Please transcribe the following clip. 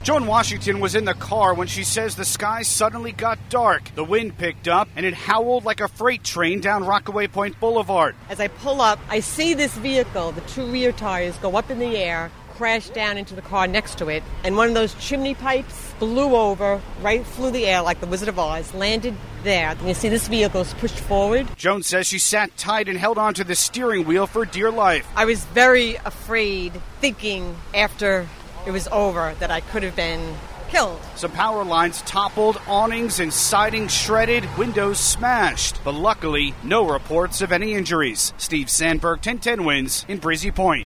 Joan Washington was in the car when she says the sky suddenly got dark. The wind picked up and it howled like a freight train down Rockaway Point Boulevard. As I pull up, I see this vehicle, the two rear tires, go up in the air, crash down into the car next to it, and one of those chimney pipes blew over, right through the air like the Wizard of Oz, landed there. And you see this vehicle is pushed forward. Joan says she sat tight and held onto the steering wheel for dear life. I was very afraid, thinking after it was over that I could have been killed. Some power lines toppled, awnings and siding shredded, windows smashed. But luckily, no reports of any injuries. Steve Sandberg, 1010 Wins in Breezy Point.